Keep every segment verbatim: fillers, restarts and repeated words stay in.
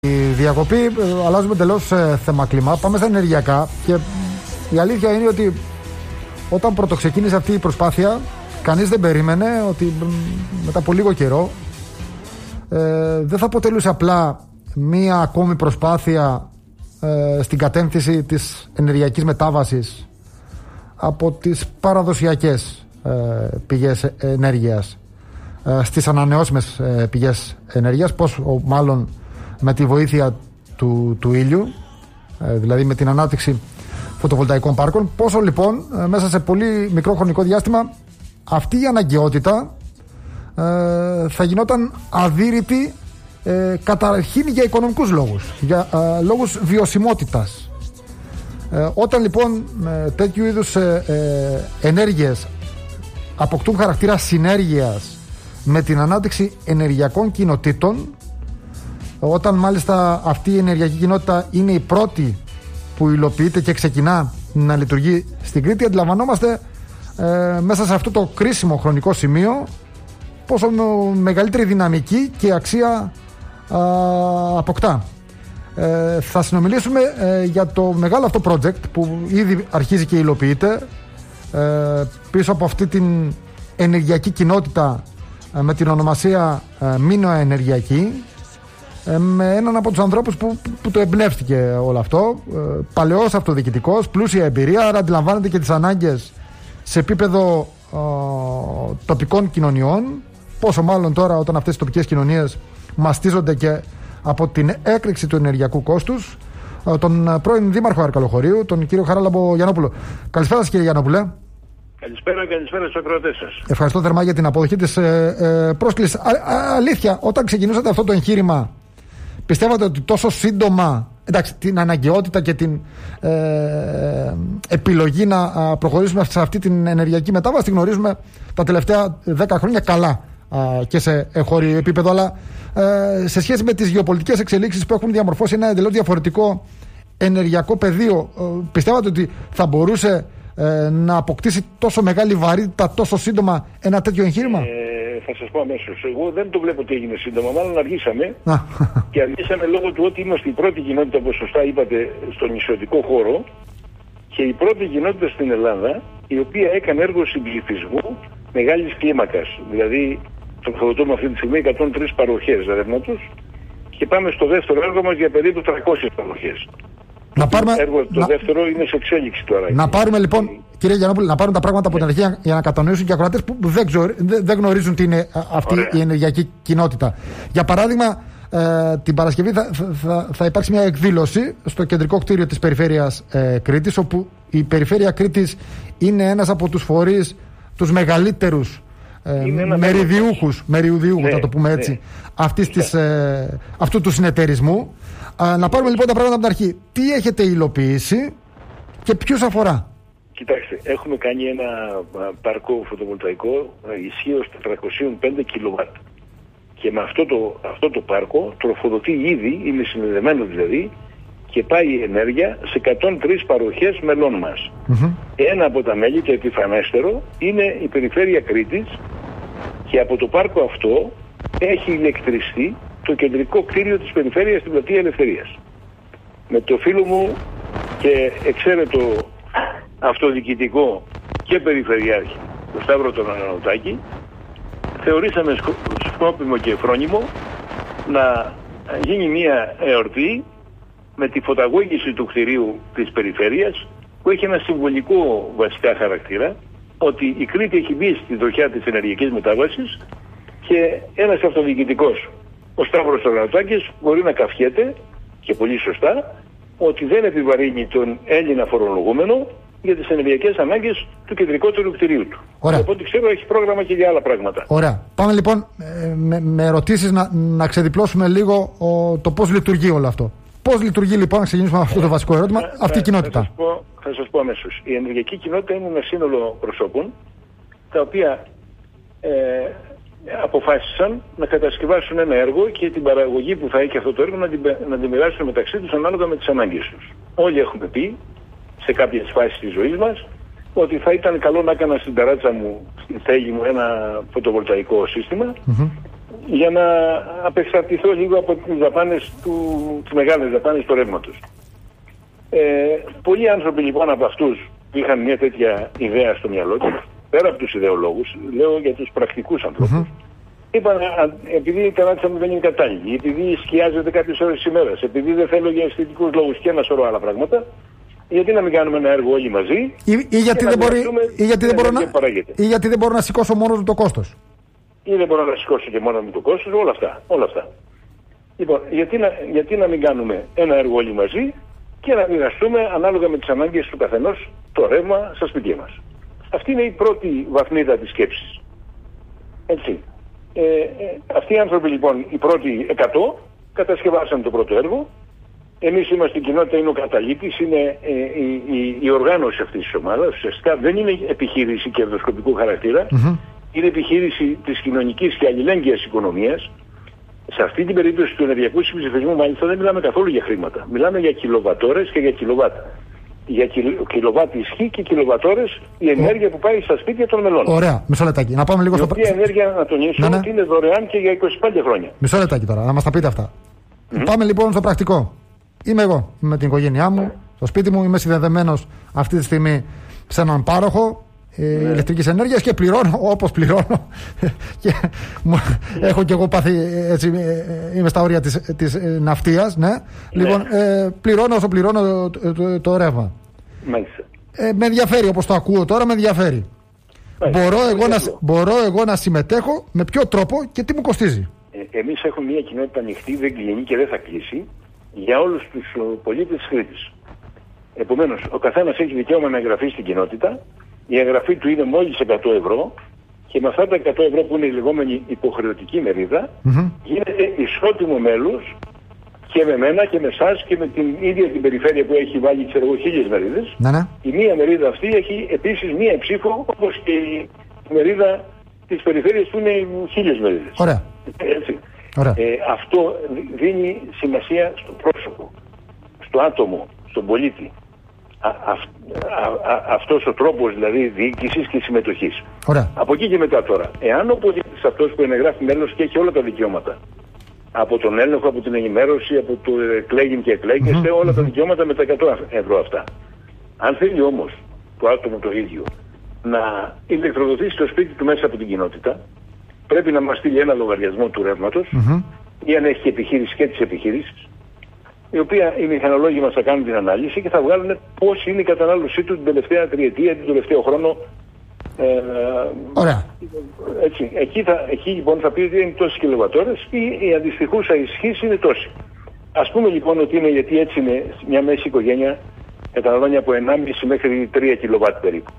Η διακοπή, αλλάζουμε τελώς ε, θέμα κλίμα. Πάμε στα ενεργειακά. Και η αλήθεια είναι ότι όταν πρωτοξεκίνησε αυτή η προσπάθεια, κανείς δεν περίμενε ότι μετά από λίγο καιρό ε, δεν θα αποτελούσε απλά μία ακόμη προσπάθεια ε, στην κατεύθυνση της ενεργειακής μετάβασης από τις παραδοσιακές ε, πηγές ενέργειας ε, στις ανανεώσιμες ε, πηγές ενέργειας, πόσο μάλλον με τη βοήθεια του, του ήλιου, ε, δηλαδή με την ανάπτυξη φωτοβολταϊκών πάρκων, πόσο λοιπόν ε, μέσα σε πολύ μικρό χρονικό διάστημα αυτή η αναγκαιότητα ε, θα γινόταν αδύρυτη ε, καταρχήν για οικονομικούς λόγους, για ε, λόγους βιωσιμότητας. Ε, όταν λοιπόν ε, τέτοιου είδους ε, ε, ενέργειες αποκτούν χαρακτήρα συνέργειας με την ανάπτυξη ενεργειακών κοινοτήτων, όταν μάλιστα αυτή η ενεργειακή κοινότητα είναι η πρώτη που υλοποιείται και ξεκινά να λειτουργεί στην Κρήτη, αντιλαμβανόμαστε ε, μέσα σε αυτό το κρίσιμο χρονικό σημείο πόσο μεγαλύτερη δυναμική και αξία α, αποκτά. Ε, θα συνομιλήσουμε ε, για το μεγάλο αυτό project που ήδη αρχίζει και υλοποιείται ε, πίσω από αυτή την ενεργειακή κοινότητα ε, με την ονομασία ε, Μίνωα Ενεργειακή, ε, με έναν από τους ανθρώπους που, που το εμπνεύστηκε όλο αυτό, ε, παλαιός αυτοδιοικητικός, πλούσια εμπειρία, άρα αντιλαμβάνεται και τις ανάγκες σε επίπεδο ε, τοπικών κοινωνιών, πόσο μάλλον τώρα όταν αυτές οι τοπικές κοινωνίες μαστίζονται και από την έκρηξη του ενεργειακού κόστους. Τον πρώην Δήμαρχο Αρκαλοχωρίου, τον κύριο Χαράλαμπο Γιαννόπουλο. Καλησπέρα σας, κύριε Γιαννόπουλε. Καλησπέρα, καλησπέρα στους ακροατές σας. Ευχαριστώ θερμά για την αποδοχή της ε, ε, πρόσκλησης. Α, α, αλήθεια, όταν ξεκινούσατε αυτό το εγχείρημα, πιστεύατε ότι τόσο σύντομα, εντάξει, την αναγκαιότητα και την ε, επιλογή να προχωρήσουμε σε αυτή την ενεργειακή μετάβαση τη γνωρίζουμε τα τελευταία δέκα χρόνια καλά και σε εγχώριο επίπεδο, αλλά ε, σε σχέση με τις γεωπολιτικές εξελίξεις που έχουν διαμορφώσει ένα εντελώς διαφορετικό ενεργειακό πεδίο, ε, πιστεύατε ότι θα μπορούσε ε, να αποκτήσει τόσο μεγάλη βαρύτητα τόσο σύντομα ένα τέτοιο εγχείρημα? Ε, θα σας πω αμέσως. Εγώ δεν το βλέπω ότι έγινε σύντομα, μάλλον αργήσαμε. Και αργήσαμε λόγω του ότι είμαστε η πρώτη κοινότητα, όπως σωστά είπατε, στον νησιωτικό χώρο και η πρώτη κοινότητα στην Ελλάδα η οποία έκανε έργο συμψηφισμού μεγάλης κλίμακας. Δηλαδή τροφοδοτούμε αυτή τη στιγμή εκατόν τρεις παροχές ρεύματος και πάμε στο δεύτερο έργο μας για περίπου τριακόσιες παροχές. Να πάρουμε, το έργο, το να, δεύτερο είναι σε εξέλιξη τώρα. Να πάρουμε λοιπόν, κύριε Γιαννόπουλε, να πάρουν τα πράγματα από την αρχή για, για να κατανοήσουν και οι ακροατές που δεν, ξορ, δεν, δεν γνωρίζουν τι είναι αυτή Ωραία. η ενεργειακή κοινότητα. Για παράδειγμα, ε, την Παρασκευή θα, θα, θα υπάρξει μια εκδήλωση στο κεντρικό κτίριο της Περιφέρειας ε, Κρήτης, όπου η Περιφέρεια Κρήτης είναι ένας από τους φορείς, τους μεγαλύτερους ε, μεριδιούχους, μεριουδιούχους, ναι, να το πούμε έτσι, ναι. αυτής της, ε, αυτού του συνεταιρισμού. Ε, να πάρουμε λοιπόν τα πράγματα από την αρχή. Τι έχετε υλοποιήσει και ποιους αφορά? Κοιτάξτε, έχουμε κάνει ένα πάρκο φωτοβολταϊκό ισχύως τετρακόσια πέντε κιλοβάτ. Και με αυτό το, αυτό το πάρκο τροφοδοτεί ήδη, είναι συνδεδεμένο δηλαδή, και πάει η ενέργεια σε εκατόν τρεις παροχές μελών μας. Mm-hmm. Ένα από τα μέλη, το επιφανέστερο, είναι η Περιφέρεια Κρήτης και από το πάρκο αυτό έχει ηλεκτριστεί το κεντρικό κτίριο της Περιφέρειας στην Πλατεία Ελευθερίας. Με το φίλο μου και εξαίρετο αυτοδιοικητικό και περιφερειάρχη, τον Σταύρο τον Ανανοτάκη, θεωρήσαμε σκόπιμο και φρόνιμο να γίνει μια εορτή με τη φωταγώγηση του κτηρίου της Περιφέρειας, που έχει ένα συμβολικό βασικά χαρακτήρα, ότι η Κρήτη έχει μπει στη τροχιά της ενεργειακής μετάβασης και ένας αυτοδιοικητικός, ο Σταύρος Ανανοτάκης, μπορεί να καυχέται, και πολύ σωστά, ότι δεν επιβαρύνει τον Έλληνα φορολογούμενο για τις ενεργειακές ανάγκες του κεντρικότερου κτηρίου του. Ωραία. Από ό,τι ξέρω έχει πρόγραμμα και για άλλα πράγματα. Ωραία. Πάμε λοιπόν ε, με, με ερωτήσεις να, να ξεδιπλώσουμε λίγο ο, το πώς λειτουργεί όλο αυτό. Πώς λειτουργεί λοιπόν, να ξεκινήσουμε με αυτό το βασικό ερώτημα, ε, αυτή η κοινότητα? Θα σας πω, θα σας πω αμέσως. Η ενεργειακή κοινότητα είναι ένα σύνολο προσώπων τα οποία ε, αποφάσισαν να κατασκευάσουν ένα έργο και την παραγωγή που θα έχει αυτό το έργο να την, να την μοιράσουν μεταξύ τους ανάλογα με τις ανάγκες τους. Όλοι έχουμε πει σε κάποιες φάσεις της ζωής μας ότι θα ήταν καλό να έκανα στην ταράτσα μου, στην στέγη μου, ένα φωτοβολταϊκό σύστημα, mm-hmm. για να απεξαρτηθώ λίγο από τις δαπάνες του, τις μεγάλες δαπάνες του ρεύματος. Ε, πολλοί άνθρωποι λοιπόν από αυτούς που είχαν μια τέτοια ιδέα στο μυαλό τους, πέρα από τους ιδεολόγους, λέω για τους πρακτικούς ανθρώπους, mm-hmm. είπαν επειδή η τεράστια μου δεν είναι κατάλληλη, επειδή σκιάζεται κάποιες ώρες της ημέρας, επειδή δεν θέλω για αισθητικούς λόγους και ένα σωρό άλλα πράγματα, γιατί να μην κάνουμε ένα έργο όλοι μαζί ή, ή, γιατί, δεν μπορεί, ή, γιατί, δεν μπορώ να, ή γιατί δεν μπορώ να σηκώσω μόνο του το κόστος. Ή δεν μπορώ να σηκώσω και μόνο μου το κόστος, όλα αυτά. Όλα αυτά. Λοιπόν, γιατί να, γιατί να μην κάνουμε ένα έργο όλοι μαζί και να μοιραστούμε ανάλογα με τις ανάγκες του καθενός το ρεύμα στα σπίτια μας. Αυτή είναι η πρώτη βαθμίδα της σκέψης. Έτσι. Ε, ε, αυτοί οι άνθρωποι λοιπόν, οι πρώτοι εκατό, κατασκευάσαν το πρώτο έργο. Εμείς είμαστε η κοινότητα, είναι ο καταλήτης, είναι ε, η, η, η οργάνωση αυτής της ομάδας. Ουσιαστικά δεν είναι επιχείρηση κερδοσκοπικού χαρακτήρα. Mm-hmm. Είναι επιχείρηση της κοινωνικής και αλληλέγγυας οικονομίας. Σε αυτή την περίπτωση του ενεργειακού συμψηφισμού, μάλιστα δεν μιλάμε καθόλου για χρήματα. Μιλάμε για κιλοβατόρες και για κιλοβάτ. Για κιλοβάτ ισχύ και κιλοβατόρες η ενέργεια που πάει στα σπίτια των μελών. Ωραία, μισό λεπτάκι. Να πάμε λίγο στο. Η οποία ενέργεια, να τονίσω, ναι, ναι. ότι είναι δωρεάν και για είκοσι πέντε χρόνια. Μισό λεπτάκι τώρα, να μας τα πείτε αυτά. Mm-hmm. Πάμε λοιπόν στο πρακτικό. Είμαι εγώ, είμαι με την οικογένειά μου, στο σπίτι μου, είμαι συνδεδεμένος αυτή τη στιγμή σε έναν πάροχο ε, ναι. ηλεκτρικής ενέργειας και πληρώνω όπως πληρώνω. Και έχω κι εγώ πάθει, έτσι, είμαι στα όρια της, της ε, ναυτίας. Ναι. Ναι. Λοιπόν, ε, πληρώνω όσο πληρώνω το, το, το, το ρεύμα. Ε, με ενδιαφέρει, όπως το ακούω τώρα, με ενδιαφέρει. Μπορώ εγώ, να, μπορώ εγώ να συμμετέχω με ποιο τρόπο και τι μου κοστίζει. Ε, εμείς έχουμε μια κοινότητα ανοιχτή, δεν κλείνει και δεν θα κλείσει, για όλους τους πολίτες της Κρήτης. Επομένως, ο καθένας έχει δικαίωμα να εγγραφεί στην κοινότητα. Η εγγραφή του είναι μόλις εκατό ευρώ και με αυτά τα εκατό ευρώ που είναι η λεγόμενη υποχρεωτική μερίδα, mm-hmm. γίνεται ισότιμο μέλος και με μένα και με εσάς και με την ίδια την περιφέρεια που έχει βάλει, ξέρω εγώ, χίλιες μερίδες. Ναι, ναι. Η μία μερίδα αυτή έχει επίσης μία ψήφο, όπως και η μερίδα της περιφέρειας που είναι χίλιες μερίδες. Ωραία. Έτσι. Ε, αυτό δίνει σημασία στο πρόσωπο, στο άτομο, στον πολίτη. Α, α, α, α, αυτός ο τρόπος δηλαδή διοίκησης και συμμετοχής. Ωραία. Από εκεί και μετά τώρα, εάν ο πολίτης αυτός που ενεγράφει μέλος και έχει όλα τα δικαιώματα, από τον έλεγχο, από την ενημέρωση, από το εκλέγην και εκλέγεστε, mm-hmm. όλα τα δικαιώματα με τα εκατό ευρώ αυτά. Αν θέλει όμως το άτομο το ίδιο να ηλεκτροδοτήσει το σπίτι του μέσα από την κοινότητα, πρέπει να μας στείλει ένα λογαριασμό του ρεύματος mm-hmm. ή αν έχει επιχείρηση και τις επιχειρήσεις, η οποία οι μηχανολόγοι μας θα κάνουν την ανάλυση και θα βγάλουν πώς είναι η κατανάλωσή του την τελευταία τριετία, την τελευταίο χρόνο. Ε, Ωραία. Έτσι, εκεί, θα, εκεί λοιπόν θα πει ότι είναι τόσες κιλοβατόρες ή η αντιστοιχούσα ισχύς είναι τόση. Ας πούμε λοιπόν ότι είναι, γιατί έτσι είναι, μια μέση οικογένεια καταναλώνει από ενάμιση μέχρι τρία κιλοβάτ περίπου.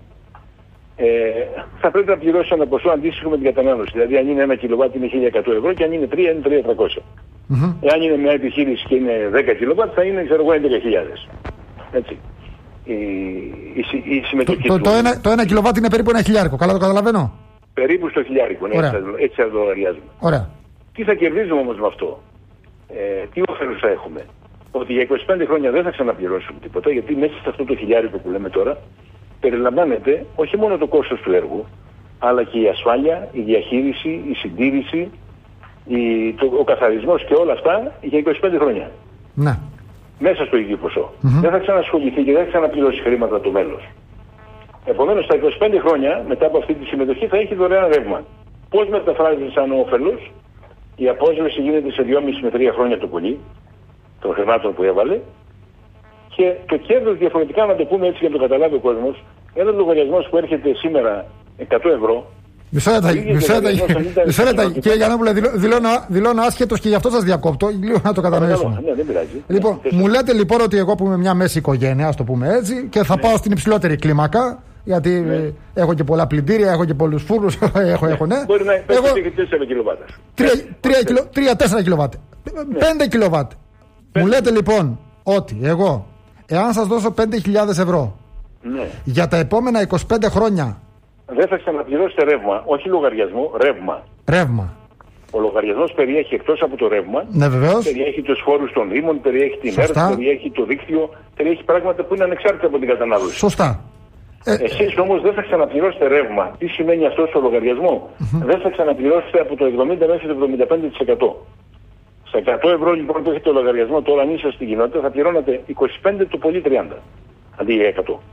Ε, θα πρέπει να πληρώσει ένα ποσό αντίστοιχο με την κατανάλωση. Δηλαδή, αν είναι ένα κιλοβάτ είναι χίλια εκατό ευρώ και αν είναι τρία είναι τρεις χιλιάδες τριακόσια. Mm-hmm. Εάν είναι μια επιχείρηση και είναι δέκα κιλοβάτ, θα είναι, ξέρω εγώ, έντεκα χιλιάδες. Έτσι. Η, η, η συμμετοχή το, του. Το, το, ένα, το ένα κιλοβάτ είναι περίπου ένα χιλιάρικο. Καλά το καταλαβαίνω. Περίπου στο χιλιάρικο. Ναι, έτσι θα το λογαριάζουμε. Ωραία. Τι θα κερδίζουμε όμως με αυτό. Ε, τι όφελος θα έχουμε. Ότι για είκοσι πέντε χρόνια δεν θα ξαναπληρώσουμε τίποτα, γιατί μέσα σε αυτό το χιλιάρικο που λέμε τώρα περιλαμβάνεται όχι μόνο το κόστος του έργου, αλλά και η ασφάλεια, η διαχείριση, η συντήρηση, η, το, ο καθαρισμός και όλα αυτά για είκοσι πέντε χρόνια. Ναι. Μέσα στο ίδιο ποσό. Mm-hmm. Δεν θα ξανασχοληθεί και δεν θα ξαναπληρώσει χρήματα το μέλος. Επομένως, στα είκοσι πέντε χρόνια μετά από αυτή τη συμμετοχή θα έχει δωρεάν ρεύμα. Πώς μεταφράζεται σαν όφελος, η απόσβεση γίνεται σε δυόμισι με τρία χρόνια το πολύ, των χρημάτων που έβαλε, και το κέρδος διαφορετικά, να το πούμε έτσι για να το καταλάβει ο κόσμος, ένα λογαριασμός που έρχεται σήμερα εκατό ευρώ. Μισό λεπτάκι, κύριε Γιαννόπουλε, δηλώνω, δηλώνω άσχετος και γι' αυτό σας διακόπτω, λίγο να το κατανοήσουμε. Ναι, δεν πειράζει. Λοιπόν, ναι, μου λέτε λοιπόν ότι εγώ που είμαι μια μέση οικογένεια, ας το πούμε έτσι, και θα ναι. πάω στην υψηλότερη κλίμακα, γιατί ναι. έχω και πολλά πλυντήρια, έχω και πολλούς φούρνους, έχω, έχω, ναι. Μπορεί να έχει τέσσερα κιλοβάτ. τρία τέσσερα κιλοβάτ. πέντε κιλοβάτ. Μου λέτε λοιπόν ότι εγώ, εάν σας δώσω πέντε χιλιάδες ευρώ, ναι. για τα επόμενα είκοσι πέντε χρόνια δεν θα ξαναπληρώσετε ρεύμα, όχι λογαριασμό, ρεύμα. Ρεύμα. Ο λογαριασμός περιέχει εκτός από το ρεύμα, ναι, βεβαίως. περιέχει τους φόρους των Δήμων, περιέχει την ΕΡΤ, περιέχει το δίκτυο, περιέχει πράγματα που είναι ανεξάρτητα από την κατανάλωση. Σωστά. Ε, Εσείς όμως δεν θα ξαναπληρώσετε ρεύμα. Τι σημαίνει αυτό στο λογαριασμό? Mm-hmm. Δεν θα ξαναπληρώσετε από το εβδομήντα μέχρι το εβδομήντα πέντε τοις εκατό. Στα εκατό ευρώ λοιπόν που έχετε το λογαριασμό, τώρα αν είσαστε στην κοινότητα θα πληρώνατε είκοσι πέντε το πολύ τριάντα αντί για εκατό.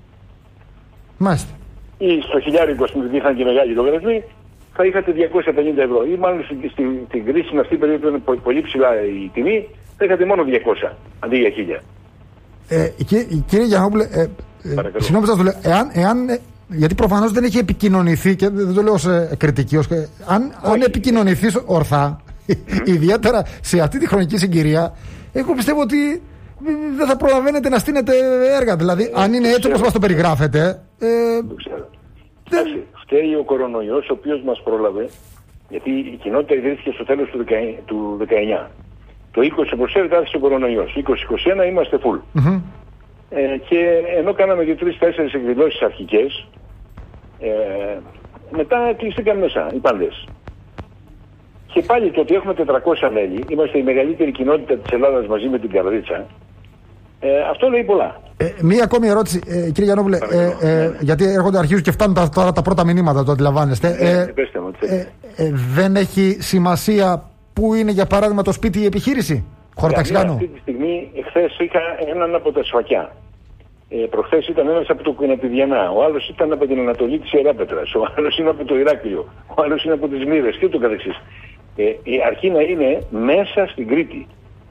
Μάλιστα. Ή στο χιλιάρικο που είχαν και μεγάλοι λογαριασμοί θα είχατε διακόσια πενήντα ευρώ. Ή μάλλον στην, στην, στην κρίσιμη αυτή περίοδο που είναι πολύ ψηλά η τιμή θα είχατε μόνο διακόσια αντί για χίλια. Ε, κύριε, κύριε Γιαννόπουλε, ε, ε, συγγνώμη σας το λέω, εάν, εάν, ε, γιατί προφανώς δεν έχει επικοινωνηθεί και δεν το λέω ως ε, κριτική, ως, ε, αν, αν επικοινωνηθεί ορθά, ιδιαίτερα σε αυτή τη χρονική συγκυρία, εγώ πιστεύω ότι δεν θα προλαβαίνετε να στείνετε έργα. Δηλαδή, ε, αν είναι έτσι όπως μας το περιγράφετε. Ε, δεν ξέρω. Δεν... Φταίει ο κορονοϊός, ο οποίος μας πρόλαβε, γιατί η κοινότητα ιδρύθηκε στο τέλος του δεκαεννιά. Το είκοσι όπως ξέρετε άρχισε ο κορονοϊός. είκοσι είκοσι ένα είμαστε full. Mm-hmm. Ε, και ενώ κάναμε και τρεις-τέσσερις εκδηλώσεις αρχικές, ε, μετά κλειστήκαν μέσα οι πάντες. Και πάλι το ότι έχουμε τετρακόσια μέλη, είμαστε η μεγαλύτερη κοινότητα της Ελλάδας μαζί με την Καρδίτσα, ε, αυτό λέει πολλά. Ε, μία ακόμη ερώτηση, ε, κύριε Γιαννόπουλε, ε, ε, ναι. γιατί έρχονται αρχίζουν και φτάνουν τα, τώρα τα πρώτα μηνύματα, το αντιλαμβάνεστε. Ε, ε, ε, ε, ε, δεν έχει σημασία που είναι για παράδειγμα το σπίτι η επιχείρηση χωροταξιάνου? Αυτή τη στιγμή, εχθές είχα έναν από τα Σφακιά. Ε, προχθές ήταν ένας από το Κουναπηδιανά, ο άλλος ήταν από την Ανατολή της Ιεράπετρας, ο άλλος είναι από το Ηράκλειο, ο άλλος είναι από τις Μύρες και ούτω καθεξής. Ε, η αρχή να είναι μέσα στην Κρήτη.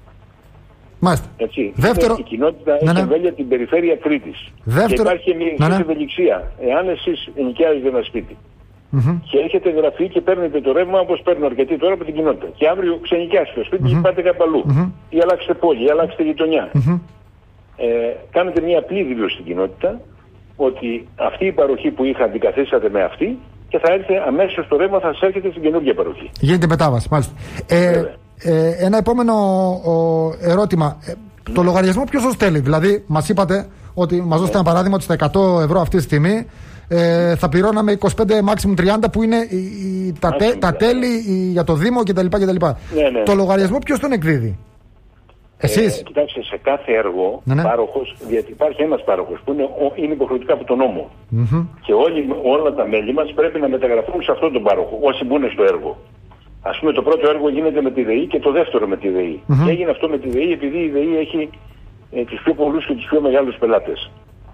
Μάλιστα. Έτσι. Δεύτερο... Η κοινότητα ναι, έχει ναι. εμβέλεια την περιφέρεια Κρήτης. Δεύτερο... Και υπάρχει μια ναι, ναι. ευελιξία. Εάν εσείς ενοικιάζετε ένα σπίτι mm-hmm. και έχετε γραφεί και παίρνετε το ρεύμα όπως παίρνουν αρκετοί τώρα από την κοινότητα, και αύριο ξενοικιάσετε το σπίτι mm-hmm. και πάτε κάπου αλλού, mm-hmm. ή αλλάξετε πόλη, ή αλλάξετε γειτονιά. Mm-hmm. Ε, κάνετε μια απλή δήλωση στην κοινότητα ότι αυτή η παροχή που είχα αντικαθίσατε με αυτή και θα έρθει αμέσως το ρεύμα, θα σας έρχεται στην καινούργια παροχή. Γίνεται μετάβαση, μάλιστα. Ε, ε, ένα επόμενο ο, ερώτημα. Ε, το λογαριασμό ποιος το στέλνει? Δηλαδή, μας είπατε ότι μας δώσετε ένα παράδειγμα ότι στα εκατό ευρώ αυτή τη στιγμή ε, θα πληρώναμε είκοσι πέντε maximum τριάντα που είναι η, η, τα, τε, τα τέλη η, για το Δήμο κτλ. Ναι, ναι. Το λογαριασμό ποιος τον εκδίδει? Εσείς? Ε, κοιτάξτε, σε κάθε έργο ναι, ναι. πάροχος, γιατί υπάρχει ένας πάροχος που είναι, είναι υποχρεωτικά από τον νόμο. Mm-hmm. Και όλοι, όλα τα μέλη μας πρέπει να μεταγραφούν σε αυτόν τον πάροχο, όσοι μπουν στο έργο. Ας πούμε το πρώτο έργο γίνεται με τη ΔΕΗ και το δεύτερο με τη ΔΕΗ. Mm-hmm. Και έγινε αυτό με τη ΔΕΗ επειδή η ΔΕΗ έχει ε, τους πιο πολλούς και τους πιο μεγάλους πελάτες.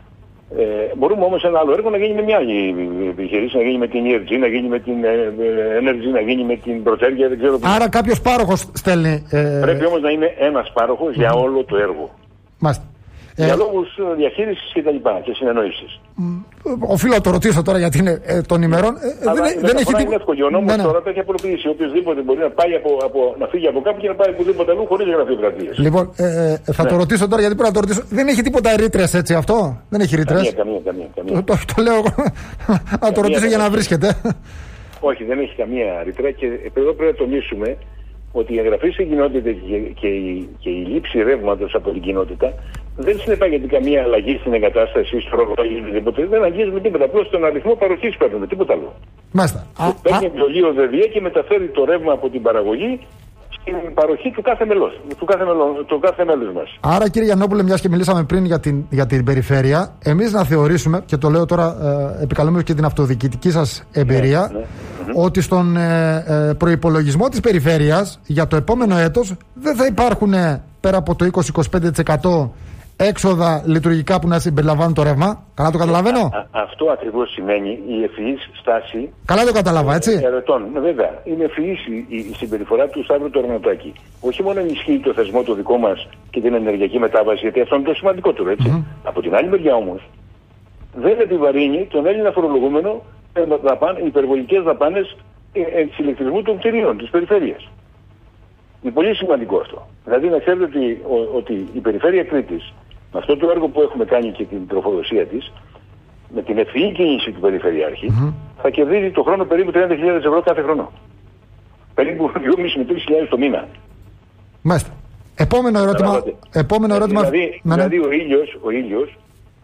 Ε, μπορούμε όμως ένα άλλο έργο να γίνει με μια άλλη επιχειρήση, να γίνει με την ι αρ τζι, να γίνει με την Energy, να γίνει με την Προτέρια, δεν ξέρω. Άρα κάποιος πάροχος στέλνει. Ε... Πρέπει όμως να είναι ένας πάροχος mm-hmm. για όλο το έργο. Μάλιστα. Για ε... λόγους διαχείρισης και τα λοιπά και συνεννόησης. Οφείλω να το ρωτήσω τώρα γιατί είναι ε, των ημερών. Ε, Αλλά δεν, δεν έχει τίποτα. Ο νόμος ναι, ναι. τώρα το έχει απλοποιήσει. Οποιοδήποτε μπορεί να, πάει από, από, να φύγει από κάπου και να πάει οπουδήποτε αλλού χωρίς γραφειοκρατίες. Λοιπόν, ε, ε, θα ναι. το ρωτήσω τώρα γιατί πρέπει να το ρωτήσω. Δεν έχει τίποτα ρήτρες έτσι αυτό? Δεν έχει ρήτρες? Καμία, καμία, καμία, καμία. Το, το, το λέω εγώ. Να το ρωτήσω για να βρίσκεται. Όχι, δεν έχει καμία ρήτρα και εδώ πρέπει να τονίσουμε ότι η εγγραφή στην κοινότητα και, και, η, και η λήψη ρεύματος από την κοινότητα δεν συνεπάγεται καμία αλλαγή στην εγκατάσταση, στο ρολόι ή οτιδήποτε. Δεν αγγίζουμε τίποτα. Απλώς τον αριθμό παροχής παίρνουμε, τίποτα άλλο. Μάλιστα. Παίρνει βιολίο ΔΕΔΙΑ και μεταφέρει το ρεύμα από την παραγωγή στην παροχή του κάθε μελός, του κάθε, μελό, του κάθε μέλους μας. Άρα, κύριε Γιαννόπουλε, μιας και μιλήσαμε πριν για την, για την περιφέρεια, εμείς να θεωρήσουμε, και το λέω τώρα ε, επικαλούμενος και την αυτοδιοικητική σας εμπειρία, ναι, ναι. ότι στον ε, ε, προϋπολογισμό της περιφέρειας για το επόμενο έτος δεν θα υπάρχουν ε, πέρα από το είκοσι με είκοσι πέντε τοις εκατό έξοδα λειτουργικά που να συμπεριλαμβάνουν το ρεύμα. Καλά το καταλαβαίνω? Α, α, αυτό ακριβώς σημαίνει η ευφυής στάση. Καλά το καταλάβα, έτσι. Ερετών. Βέβαια, είναι ευφυής η, η, η συμπεριφορά του Σταύρου του Αρνοτάκη. Όχι μόνο ενισχύει το θεσμό το δικό μας και την ενεργειακή μετάβαση, γιατί αυτό είναι το σημαντικότερο, έτσι. Mm-hmm. Από την άλλη μεριά όμως, δεν επιβαρύνει τον Έλληνα φορολογούμενο υπερβολικές δαπάνες της ηλεκτρισμού των κτηρίων της περιφέρειας. Είναι πολύ σημαντικό αυτό. Δηλαδή να ξέρετε ότι, ο, ότι η περιφέρεια Κρήτης, με αυτό το έργο που έχουμε κάνει και την τροφοδοσία της, με την ευφυή κίνηση του Περιφερειάρχη, mm-hmm. θα κερδίζει το χρόνο περίπου τριάντα χιλιάδες ευρώ κάθε χρόνο. Περίπου δυόμισι με τρεις χιλιάδες το μήνα. Μάλιστα. Επόμενο ερώτημα. Επόμενο ερώτημα... Δηλαδή, ναι, δηλαδή ο ήλιος, ο ήλιος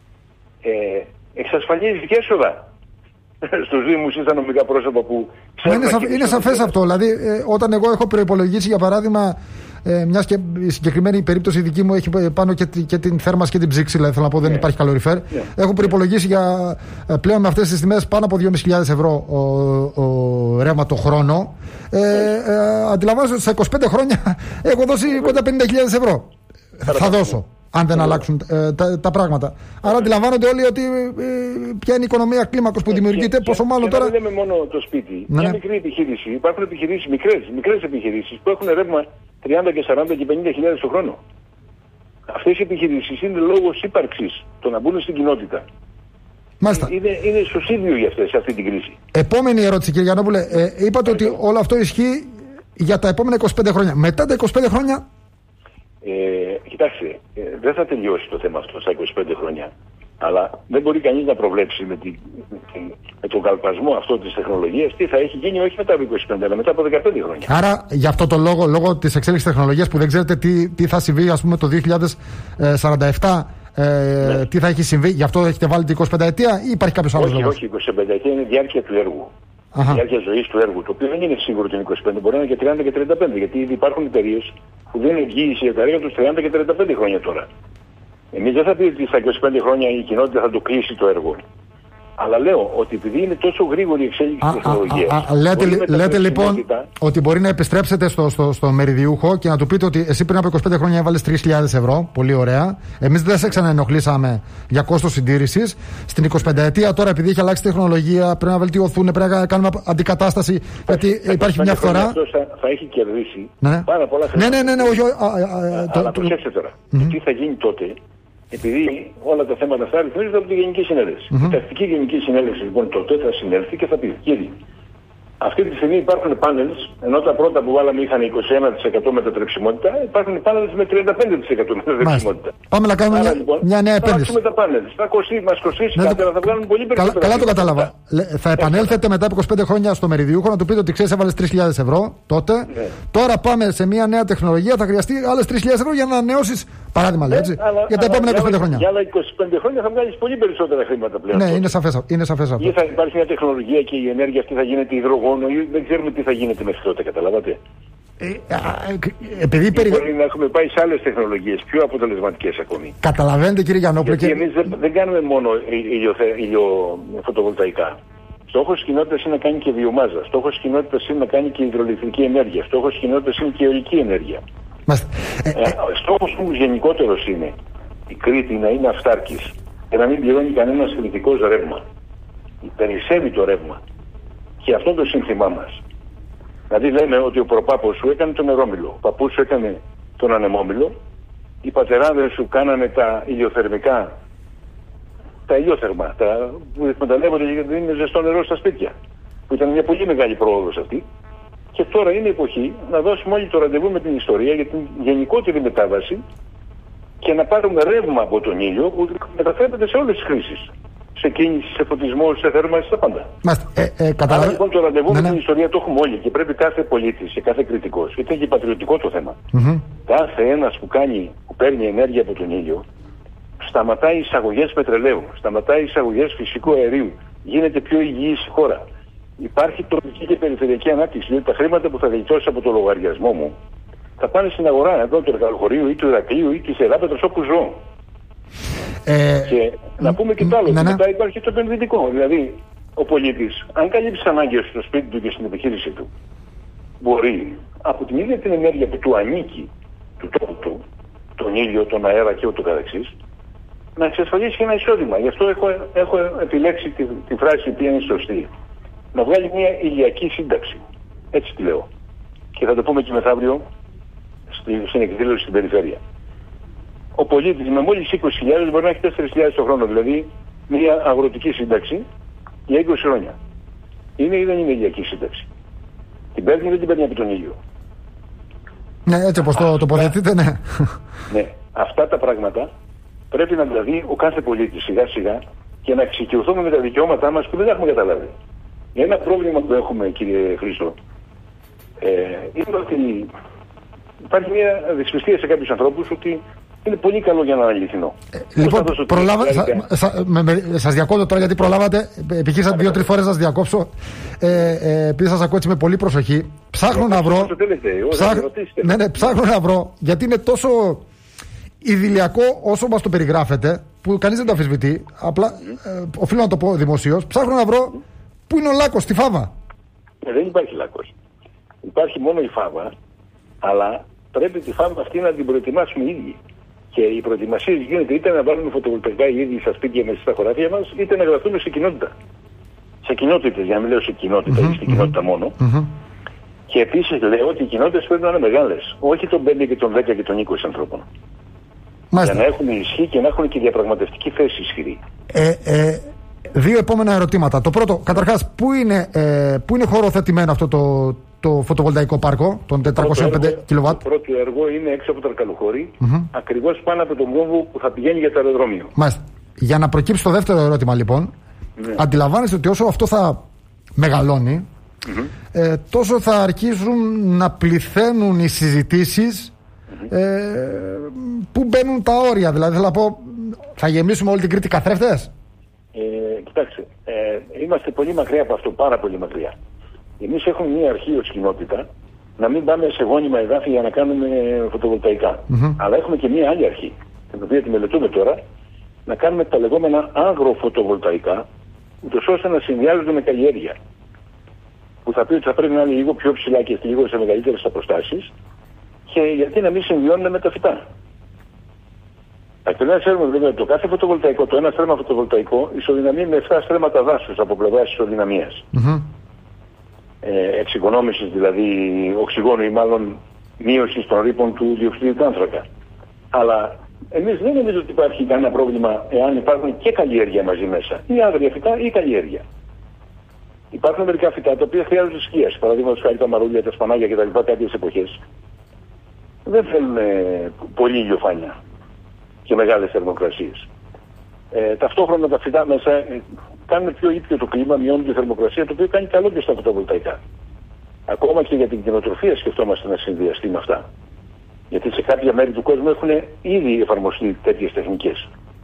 ε, εξασφαλίζει και έσοδα στους Δήμους ή στα νομικά πρόσωπα που... Είναι, σαφ, είναι σαφές αυτό. Δηλαδή, ε, όταν εγώ έχω προϋπολογίσει, για παράδειγμα, Ε, μιας και η συγκεκριμένη περίπτωση δική μου έχει πάνω και, και την θέρμανση και την ψήξη, δηλαδή θέλω να πω δεν yeah. υπάρχει καλοριφέρ. Yeah. Έχω προϋπολογίσει για πλέον με αυτές τις τιμές πάνω από δύο χιλιάδες πεντακόσια ευρώ ο, ο ρεύμα το χρόνο. Ε, yeah. ε, αντιλαμβάνεστε ότι στα είκοσι πέντε χρόνια έχω δώσει κοντά πενήντα χιλιάδες ευρώ. Yeah. Θα δώσω. Αν δεν yeah. αλλάξουν ε, τα, τα πράγματα. Yeah. Άρα αντιλαμβάνονται όλοι ότι ε, ποια είναι η οικονομία κλίμακος που yeah. δημιουργείται, και, πόσο μάλλον και τώρα. Δεν λέμε μόνο το σπίτι. Ναι. Μια μικρή επιχείρηση. Υπάρχουν επιχειρήσεις, μικρές, μικρές επιχειρήσεις που έχουν ρεύμα τριάντα και σαράντα και πενήντα χιλιάδες το χρόνο. Αυτές οι επιχειρήσεις είναι λόγος ύπαρξης το να μπουν στην κοινότητα. Μάλιστα. Είναι, είναι σωσίδιο για αυτές, σε αυτή την κρίση. Επόμενη ερώτηση, κύριε Γιαννόπουλε. Ε, είπατε ότι όλο αυτό ισχύει για τα επόμενα είκοσι πέντε χρόνια. Μετά τα είκοσι πέντε χρόνια. Ε, κοιτάξτε, ε, δεν θα τελειώσει το θέμα αυτό στα είκοσι πέντε χρόνια. Αλλά δεν μπορεί κανείς να προβλέψει με, τη, με τον καλπασμό αυτό της τεχνολογίας τι θα έχει γίνει όχι μετά από είκοσι πέντε, αλλά μετά από δεκαπέντε χρόνια. Άρα, γι' αυτό το λόγο, λόγω της εξέλιξης τεχνολογίας που δεν ξέρετε τι, τι θα συμβεί, ας πούμε, το δύο χιλιάδες σαράντα επτά, ε, ναι. τι θα έχει συμβεί, γι' αυτό έχετε βάλει την είκοσι πέντε ετία ή υπάρχει κάποιος άλλος λόγος? λόγος? Όχι, είκοσι πέντε ετία είναι η διάρκεια του έργου. Αχα. Η διάρκεια ζωής του έργου, το οποίο δεν είναι σίγουρο ότι είναι είκοσι πέντε, μπορεί να είναι και τριάντα και τριάντα πέντε, γιατί ήδη υπάρχουν εταιρείες που δίνουν εγγύηση για τα έργα τους τριάντα και τριάντα πέντε χρόνια τώρα. Εμείς δεν θα πει ότι στα είκοσι πέντε χρόνια η κοινότητα θα το κλείσει το έργο. Αλλά λέω ότι επειδή είναι τόσο γρήγορη η εξέλιξη της τεχνολογίας. Λέτε, λέτε λοιπόν ότι μπορεί να επιστρέψετε στο, στο, στο μεριδιούχο και να του πείτε ότι εσύ πριν από είκοσι πέντε χρόνια έβαλες τρεις χιλιάδες ευρώ. Πολύ ωραία. Εμείς δεν σε ξαναενοχλήσαμε για κόστος συντήρησης. Στην είκοσι πέντε ετία τώρα, επειδή έχει αλλάξει τεχνολογία, πρέπει να βελτιωθούν, πρέπει να κάνουμε αντικατάσταση. Γιατί υπάρχει μια φθορά. Αυτό θα έχει κερδίσει ναι. πάρα πολλά χρήματα. Ναι, ναι, ναι, όχι. Αλλά προσέξτε τώρα. Τι θα γίνει τότε? Επειδή όλα τα θέματα αυτά ρυθμίζονται από τη Γενική Συνέλευση. Mm-hmm. Η τακτική Γενική Συνέλευση λοιπόν τότε θα συνέλθει και θα πει: κύριε, αυτή τη στιγμή υπάρχουν πάνελς, ενώ τα πρώτα που βάλαμε είχαν είκοσι ένα τοις εκατό μετατρεψιμότητα, υπάρχουν πάνελς με τριάντα πέντε τοις εκατό μετατρεψιμότητα. Πάμε να κάνουμε μια, λοιπόν, μια νέα επένδυση. Θα βάζουμε τα πάνελς. Θα κοστίσει, μας κοστίσει ναι, κάτι, αλλά θα βγάλουν πολύ περισσότερα. Καλά, καλά το κατάλαβα. Λε, θα επανέλθετε μετά από είκοσι πέντε χρόνια στο μεριδιούχο να του πείτε ότι ξέρεις έβαλες τρεις χιλιάδες ευρώ τότε. Ναι. Τώρα πάμε σε μια νέα τεχνολογία, θα χρειαστεί άλλες τρεις χιλιάδες ευρώ για να ανανεώσεις. Παράδειγμα, ναι, έτσι, αλλά, για τα επόμενα είκοσι πέντε χρόνια. Για άλλα είκοσι πέντε χρόνια θα βγάλεις πολύ περισσότερα χρήματα πλέον. Ναι, είναι σαφές, είναι σαφές αυτό. Ή θα υπάρχει μια τεχνολογία και η ενέργεια αυτή θα γίνεται υδρογόνο, ή δεν ξέρουμε τι θα γίνεται μέχρι τότε, καταλάβατε. Ε, επειδή περι... Μπορεί να έχουμε πάει σε άλλες τεχνολογίες, πιο αποτελεσματικές ακόμη. Καταλαβαίνετε, κύριε Γιαννόπουλε. Γιατί και... εμείς δεν, δεν κάνουμε μόνο ηλιοφωτοβολταϊκά. Στόχος της κοινότητας είναι να κάνει και βιομάζα. Στόχος της κοινότητας είναι να κάνει και υδροελεκτρική ενέργεια. Στόχος της κοινότητας είναι και αιωλική ενέργεια. Ε, ε, στόχος μου γενικότερος είναι η Κρήτη να είναι αυτάρκης και να μην πληρώνει κανένας κριτικός ρεύμα. Περισσεύει το ρεύμα. Και αυτό το σύνθημά μας. Δηλαδή λέμε ότι ο προπάπος σου έκανε τον νερόμυλο, ο παππούς σου έκανε τον ανεμόμυλο, οι πατεράδες σου κάνανε τα ηλιοθερμικά, τα ηλιόθερμα, τα που εκμεταλλεύονται γιατί είναι ζεστό νερό στα σπίτια, που ήταν μια πολύ μεγάλη πρόοδος αυτή. Και τώρα είναι η εποχή να δώσουμε όλοι το ραντεβού με την ιστορία για την γενικότερη μετάβαση και να πάρουμε ρεύμα από τον ήλιο που μεταφέρεται σε όλες τις χρήσεις. Σε κίνηση, σε φωτισμό, σε θέρμανση, στα πάντα. Ε, ε, Άρα λοιπόν το ραντεβού ναι, με την ιστορία το έχουμε όλοι και πρέπει κάθε πολίτης και κάθε κριτικός, γιατί είναι και πατριωτικό το θέμα. Mm-hmm. Κάθε ένας που, κάνει, που παίρνει ενέργεια από τον ήλιο σταματάει εισαγωγές πετρελαίου, σταματάει εισαγωγές φυσικού αερίου, γίνεται πιο υγιής η χώρα. Υπάρχει τοπική και περιφερειακή ανάπτυξη, δηλαδή τα χρήματα που θα γλιτώσει από το λογαριασμό μου θα πάνε στην αγορά εδώ του Εργαλοχωρίου ή του Ηρακλείου ή της Εράπετρας όπου ζω. Ε, και μ, να πούμε και το άλλο, ναι, ναι. Μετά υπάρχει το επενδυτικό. Δηλαδή, ο πολίτης, αν καλύψει ανάγκες στο σπίτι του και στην επιχείρηση του, μπορεί από την ίδια την ενέργεια που του ανήκει του τόπου του, τον ήλιο, τον αέρα και ούτω καθεξής, να εξασφαλίσει ένα εισόδημα. Γι' αυτό έχω, έχω επιλέξει τη, τη φράση που είναι σωστή. Να βγάλει μια ηλιακή σύνταξη. Έτσι τη λέω. Και θα το πούμε και μεθαύριο στη, στην εκδήλωση στην περιφέρεια. Ο πολίτης με μόλις είκοσι χιλιάδες μπορεί να έχει τέσσερις χιλιάδες το χρόνο. Δηλαδή μια αγροτική σύνταξη για είκοσι χρόνια. Είναι ή δεν είναι ηλιακή σύνταξη? Την παίρνει ή δεν την παίρνει από τον ήλιο? Ναι, έτσι όπως το τοποθετείτε, ναι. Ναι. Αυτά τα πράγματα πρέπει να τα δει ο κάθε πολίτης σιγά σιγά και να εξοικειωθούμε με τα δικαιώματά μας που δεν έχουμε καταλάβει. Ένα πρόβλημα που έχουμε, κύριε Χρήστο, ε, είναι ότι υπάρχει μια δυσπιστία σε κάποιους ανθρώπους ότι είναι πολύ καλό για να είναι αληθινό. Ε, λοιπόν, προλάβα... σα, σα, με, με, σας διακόπτω τώρα γιατί προλάβατε. Επιχείρησα δύο-τρεις φορές να σας διακόψω. Ε, ε, επειδή σας ακούω έτσι με πολύ προσοχή. Ψάχνω να βρω. Ψάχ... Ναι, ναι, ψάχνω να βρω γιατί είναι τόσο ιδηλιακό όσο μας το περιγράφετε, που κανείς δεν το αμφισβητεί. Απλά ε, οφείλω να το πω δημοσίως. Ψάχνω να βρω πού είναι ο Λάκκος, στη Φάβα. Ε, δεν υπάρχει Λάκκος. Υπάρχει μόνο η Φάβα, αλλά πρέπει τη Φάβα αυτή να την προετοιμάσουμε οι ίδιοι. Και οι προετοιμασίες γίνεται είτε να βάλουμε φωτοβολταϊκά οι ίδιοι στα σπίτια μας, στα χωράφια μας, είτε να γραφτούμε σε κοινότητα. Σε κοινότητες, για να μην λέω σε κοινότητα mm-hmm, ή στην mm-hmm, κοινότητα μόνο. Mm-hmm. Και επίσης λέω ότι οι κοινότητες πρέπει να είναι μεγάλες. Όχι των πέντε και των δέκα και των είκοσι ανθρώπων. Μάλιστα. Για να έχουν ισχύ και να έχουν και διαπραγματευτική θέση ισχυρή. Ε, ε, δύο επόμενα ερωτήματα. Το πρώτο, καταρχάς, πού είναι, ε, πού είναι χωροθετημένο αυτό το, το φωτοβολταϊκό πάρκο των τετρακόσια πέντε κιλοβάτ? Το πρώτο έργο είναι έξω από το Αρκαλοχώρι, mm-hmm, ακριβώς πάνω από τον κόμβο που θα πηγαίνει για το αεροδρόμιο. Μάλιστα. Για να προκύψει το δεύτερο ερώτημα, λοιπόν, ναι, αντιλαμβάνεστε ότι όσο αυτό θα μεγαλώνει, mm-hmm, ε, τόσο θα αρχίσουν να πληθαίνουν οι συζητήσεις mm-hmm, ε, που μπαίνουν τα όρια. Δηλαδή, θέλω να πω, θα γεμίσουμε όλη την Κρήτη καθρέφτες. Ε, κοιτάξτε, ε, είμαστε πολύ μακριά από αυτό, πάρα πολύ μακριά. Εμείς έχουμε μία αρχή ως κοινότητα να μην πάμε σε γόνιμα εδάφη για να κάνουμε φωτοβολταϊκά. Mm-hmm. Αλλά έχουμε και μία άλλη αρχή, την οποία τη μελετούμε τώρα, να κάνουμε τα λεγόμενα αγροφωτοβολταϊκά, ούτως ώστε να συνδυάζονται με καλλιέργεια. Που θα πει ότι θα πρέπει να είναι λίγο πιο ψηλά και λίγο σε μεγαλύτερες αποστάσεις, και γιατί να μην συνδυώνουν με τα φυτά. Ακτελώς ξέρουμε βέβαια ότι το κάθε φωτοβολταϊκό, το ένα στρέμμα φωτοβολταϊκό, ισοδυναμεί με επτά στρέμματα δάσους από πλευράς ισοδυναμίας. Mm-hmm. Ε, εξοικονόμησης δηλαδή οξυγόνου ή μάλλον μείωσης των ρήπων του διοξειδίου του άνθρακα. Αλλά εμείς δεν νομίζω ότι υπάρχει κανένα πρόβλημα εάν υπάρχουν και καλλιέργεια μαζί μέσα. Ή άγρια φυτά ή καλλιέργεια. Υπάρχουν μερικά φυτά τα οποία χρειάζονται σκίαση. Παραδείγματος χάρη τα μαρούλια, τα σπανάκια κτλ. Κάποιες εποχές δεν θέλουν ε, πολύ ηλιοφάνεια και μεγάλες θερμοκρασίες. Ε, ταυτόχρονα τα φυτά μέσα ε, κάνουν πιο ήπιο το κλίμα, μειώνουν τη θερμοκρασία, το οποίο κάνει καλό και στα φωτοβολταϊκά. Ακόμα και για την κτηνοτροφία σκεφτόμαστε να συνδυαστεί με αυτά. Γιατί σε κάποια μέρη του κόσμου έχουν ήδη εφαρμοστεί τέτοιες τεχνικές.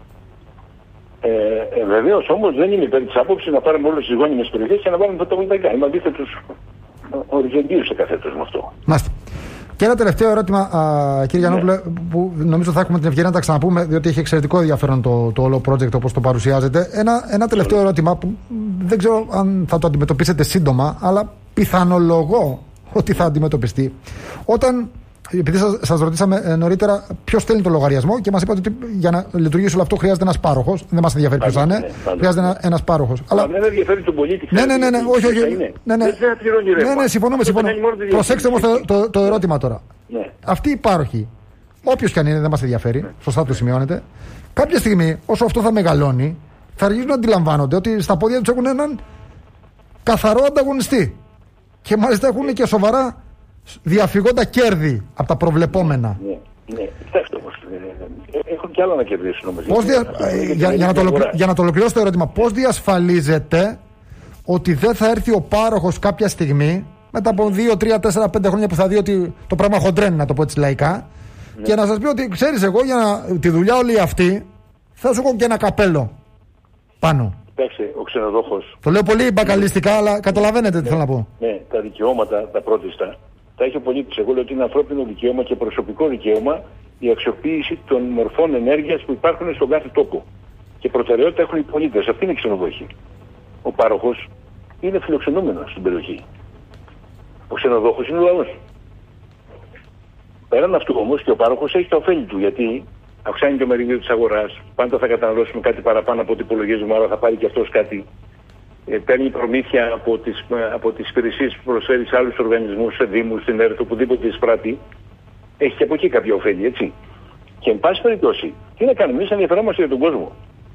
Ε, ε, Βεβαίως όμως δεν είμαι υπέρ της άποψης να πάρουμε όλες τις γόνιμες περιοχές και να βάλουμε φωτοβολταϊκά. Είμαι αντίθετος οριζοντίους σε καθέτος με αυτό. Μάστε. Και ένα τελευταίο ερώτημα, α, κύριε Γιαννόπουλε, ναι, που νομίζω θα έχουμε την ευκαιρία να τα ξαναπούμε, διότι έχει εξαιρετικό ενδιαφέρον το, το όλο project όπως το παρουσιάζεται. Ένα, ένα τελευταίο ερώτημα που δεν ξέρω αν θα το αντιμετωπίσετε σύντομα, αλλά πιθανολογώ ότι θα αντιμετωπιστεί. Όταν, επειδή σας, σας ρωτήσαμε ε, νωρίτερα ποιος στέλνει το λογαριασμό και μας είπατε ότι για να λειτουργήσει όλο αυτό χρειάζεται ένας πάροχος. Δεν μας ενδιαφέρει ποιος θα είναι. Ναι, χρειάζεται ένα, ένας πάροχος. Αλλά δεν ενδιαφέρει τον πολίτη. Ναι, ναι, ναι, ναι, όχι, όχι. Ναι, ναι, ναι, ναι, συμφωνούμε, συμφωνούμε. Προσέξτε όμως το, το, το ερώτημα τώρα. Ναι. Αυτοί οι πάροχοι, όποιος και αν είναι, δεν μας ενδιαφέρει. Ναι. Σωστά το σημειώνετε. Κάποια στιγμή, όσο αυτό θα μεγαλώνει, θα αρχίσουν να αντιλαμβάνονται ότι στα πόδια τους έχουν έναν καθαρό ανταγωνιστή. Και μάλιστα έχουν και σοβαρά διαφυγόντα κέρδη από τα προβλεπόμενα. Ναι, ναι. Κοιτάξτε όμως, έχουν κι άλλα να κερδίσουν όμως. Πώς δια... για, για, να το, για να το ολοκληρώσω το ερώτημα, πώς διασφαλίζεται ότι δεν θα έρθει ο πάροχος κάποια στιγμή, μετά από δύο, τρία, τέσσερα, πέντε χρόνια που θα δει ότι το πράγμα χοντρένει, να το πω έτσι λαϊκά, ναι, και να σας πει ότι ξέρεις, εγώ για να, τη δουλειά όλη αυτή θα σου έχω και ένα καπέλο πάνω. Κοιτάξτε, ο ξενοδόχος. Το λέω πολύ μπακαλιστικά, αλλά καταλαβαίνετε, ναι, τι θέλω να πω. Ναι, τα δικαιώματα, τα πρώτιστα, τα έχει ο πολίτης. Εγώ λέω ότι είναι ανθρώπινο δικαίωμα και προσωπικό δικαίωμα η αξιοποίηση των μορφών ενέργειας που υπάρχουν στον κάθε τόπο. Και προτεραιότητα έχουν οι πολίτες. Αυτή είναι η ξενοδοχή. Ο πάροχος είναι φιλοξενούμενος στην περιοχή. Ο ξενοδόχος είναι ο λαός. Πέραν αυτού όμως και ο πάροχος έχει τα ωφέλη του, γιατί αυξάνει το μερίδιο της αγοράς. Πάντα θα καταναλώσουμε κάτι παραπάνω από ό,τι υπολογίζουμε, άρα θα πάρει και αυτός κάτι. Ε, παίρνει προμήθεια από τις, από τις υπηρεσίες που προσφέρει σε άλλους οργανισμούς, σε δήμους, στην ΕΡΤ, οπουδήποτε εισπράττει. Έχει και από εκεί κάποια ωφέλη, έτσι. Και εν πάση περιπτώσει, τι να κάνουμε, εμείς ενδιαφερόμαστε για τον κόσμο.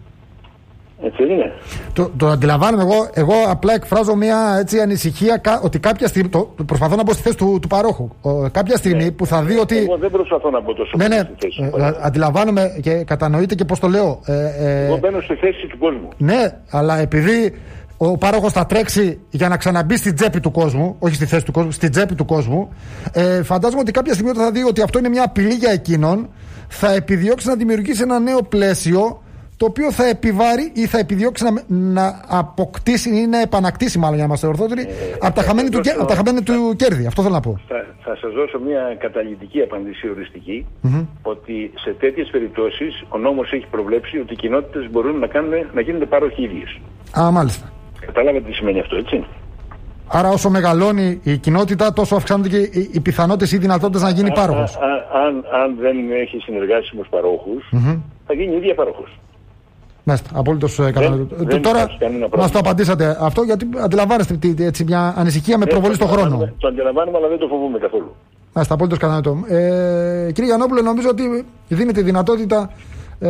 Έτσι είναι. Το, το αντιλαμβάνομαι εγώ, εγώ απλά εκφράζω μια έτσι ανησυχία ότι κάποια στιγμή, το, το προσπαθώ να μπω στη θέση του, του παρόχου, ο, κάποια στιγμή ναι, που θα δει ότι... Εγώ δεν προσπαθώ να μπω τόσο ναι, ναι, στη θέση του ε, αντιλαμβάνομαι και κατανοείτε και πώς το λέω. Ε, ε, εγώ μπαίνω στη θέση του κόσμου. Ναι, αλλά επειδή ο πάροχος θα τρέξει για να ξαναμπεί στην τσέπη του κόσμου, όχι στη θέση του κόσμου, στην τσέπη του κόσμου, ε, φαντάζομαι ότι κάποια στιγμή όταν θα δει ότι αυτό είναι μια απειλή για εκείνον, θα επιδιώξει να δημιουργήσει ένα νέο πλαίσιο το οποίο θα επιβάρει ή θα επιδιώξει να, να αποκτήσει ή να επανακτήσει, μάλλον για να είμαστε ορθότεροι, ε, από τα χαμένη του, το... του κέρδη. Αυτό θέλω να πω. Θα, θα σας δώσω μια καταλυτική απάντηση οριστική, mm-hmm. ότι σε τέτοιες περιπτώσεις ο νόμος έχει προβλέψει ότι οι κοινότητες μπορούν να, κάνουν, να γίνονται πάροχοι ίδιες. Α, μάλιστα. Κατάλαβατε τι σημαίνει αυτό, έτσι. Άρα όσο μεγαλώνει η κοινότητα, τόσο αυξάνονται και οι, οι πιθανότητες ή οι δυνατότητες να γίνει πάροχος. Α, α, αν, αν δεν έχει συνεργάσιμους παρόχους, mm-hmm. θα γίνει η ίδια πάροχος. Μάλιστα, απόλυτος κατανοητό. Τώρα μας το απαντήσατε αυτό, γιατί αντιλαμβάνεστε έτσι, μια ανησυχία με προβολή στον χρόνο. Το αντιλαμβάνομαι, αλλά δεν το φοβούμαι καθόλου. Μάλιστα, απόλυτος κατανοητό. Ε, κύριε Γιαννόπουλε, νομίζω ότι δίνεται η δυνατότητα, ε,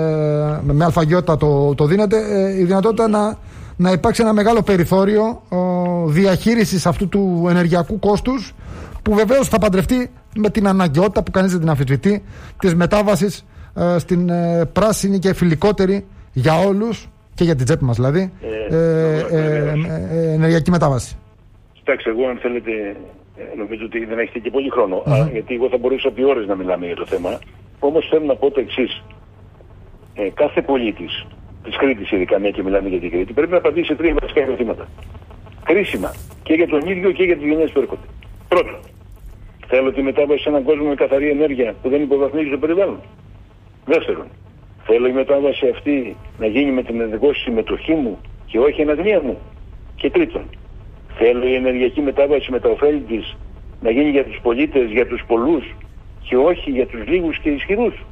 με αλφαγιότητα το, το δίνεται, ε, η δυνατότητα να, να υπάρξει ένα μεγάλο περιθώριο ε, διαχείρισης αυτού του ενεργειακού κόστους, που βεβαίως θα παντρευτεί με την αναγκαιότητα που κανείς δεν την αμφισβητεί, της μετάβασης ε, στην ε, πράσινη και φιλικότερη για όλους και για την τσέπη μας δηλαδή ε, ε, ε, ε, ε, ενεργειακή μετάβαση. Κοιτάξτε, εγώ αν θέλετε, νομίζω ότι δεν έχετε και πολύ χρόνο, mm-hmm. α, γιατί εγώ θα μπορούσα επί ώρες να μιλάμε για το θέμα. Όμως θέλω να πω το εξής. Ε, κάθε πολίτης της Κρήτης, ειδικά μια και μιλάμε για την Κρήτη, πρέπει να απαντήσει σε τρία βασικά ερωτήματα. Κρίσιμα και για τον ίδιο και για τις γενιές που έρχονται. Πρώτον, θέλω τη μετάβαση σε έναν κόσμο με καθαρή ενέργεια που δεν υποβαθμίζει το περιβάλλον. Δεύτερον, θέλω η μετάβαση αυτή να γίνει με την ενεργό συμμετοχή μου και όχι εν αγνία μου. Και τρίτον, θέλω η ενεργειακή μετάβαση με τα ωφέλη της να γίνει για τους πολίτες, για τους πολλούς και όχι για τους λίγους και ισχυρούς.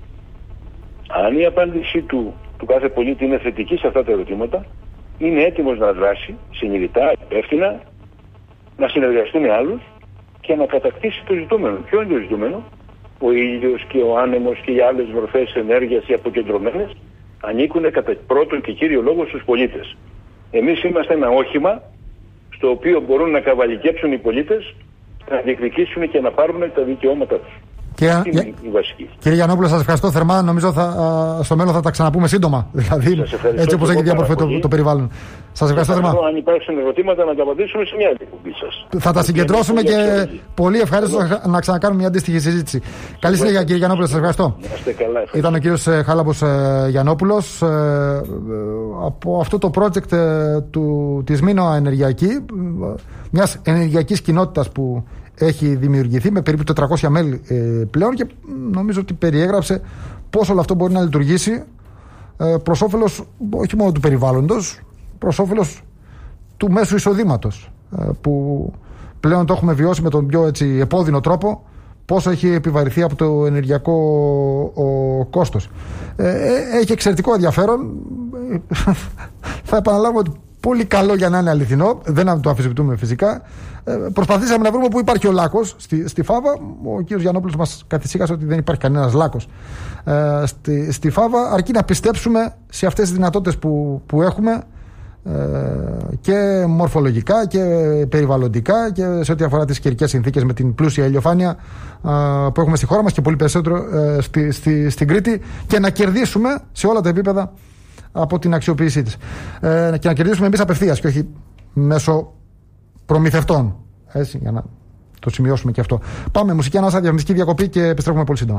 Αν η απάντησή του, του κάθε πολίτη είναι θετική σε αυτά τα ερωτήματα, είναι έτοιμος να δράσει συνειδητά, υπεύθυνα, να συνεργαστεί με άλλους και να κατακτήσει το ζητούμενο. Ποιο είναι το ζητούμενο? Ο ήλιος και ο άνεμος και οι άλλες μορφές ενέργειας οι αποκεντρωμένες ανήκουν κατά πρώτον και κύριο λόγο στους πολίτες. Εμείς είμαστε ένα όχημα στο οποίο μπορούν να καβαλικέψουν οι πολίτες, να διεκδικήσουν και να πάρουν τα δικαιώματα τους. Κύριε, για... Κύριε Γιαννόπουλε, σας ευχαριστώ θερμά. Νομίζω θα, α, στο μέλλον θα τα ξαναπούμε σύντομα. Δηλαδή, έτσι όπως έχει διαμορφωθεί το, το περιβάλλον. Σας ευχαριστώ θερμά. Αν υπάρξουν ερωτήματα, να τα απαντήσουμε σε μια άλλη εκπομπή σας. Θα τα συγκεντρώσουμε και πολύ ευχαριστώ να ξανακάνουμε μια αντίστοιχη συζήτηση. Καλή συνέχεια, κύριε Γιαννόπουλε, σας ευχαριστώ. Καλά, Ήταν ο κύριος Χάλαμπος ε, Γιαννόπουλος. Ε, από αυτό το project ε, του, της Μίνοα Ενεργειακή, ε, μιας ενεργειακής κοινότητας που έχει δημιουργηθεί με περίπου τετρακόσια μέλη ε, πλέον, και νομίζω ότι περιέγραψε πώς όλο αυτό μπορεί να λειτουργήσει ε, προς όφελος όχι μόνο του περιβάλλοντος, προς όφελος του μέσου εισοδήματος, ε, που πλέον το έχουμε βιώσει με τον πιο έτσι, επώδυνο τρόπο, πόσο έχει επιβαρυνθεί από το ενεργειακό ο, κόστος. Ε, έχει εξαιρετικό ενδιαφέρον. Θα επαναλάβω ότι πολύ καλό για να είναι αληθινό, δεν το αμφισβητούμε φυσικά. Ε, προσπαθήσαμε να βρούμε πού υπάρχει ο λάκκος στη, στη Φάβα. Ο κ. Γιαννόπουλος μας καθησύχασε ότι δεν υπάρχει κανένας λάκκος ε, στη, στη Φάβα, αρκεί να πιστέψουμε σε αυτές τις δυνατότητες που, που έχουμε, ε, και μορφολογικά και περιβαλλοντικά και σε ό,τι αφορά τις καιρικές συνθήκες, με την πλούσια ηλιοφάνεια ε, που έχουμε στη χώρα μας και πολύ περισσότερο ε, στη, στη, στην Κρήτη, και να κερδίσουμε σε όλα τα επίπεδα από την αξιοποίησή της. Ε, και να κερδίσουμε εμείς απευθείας και όχι μέσω προμηθευτών. Έτσι, για να το σημειώσουμε και αυτό. Πάμε μουσική ανάσα, διαφημιστική διακοπή και επιστρέφουμε πολύ σύντομα.